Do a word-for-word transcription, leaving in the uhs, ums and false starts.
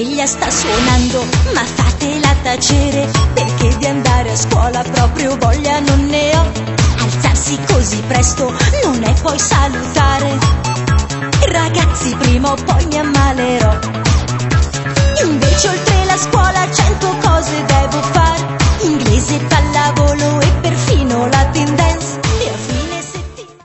sveglia sta suonando, ma fatela tacere, perché di andare a scuola proprio voglia non ne ho. Alzarsi così presto non è poi salutare, ragazzi prima o poi mi ammalerò. Invece oltre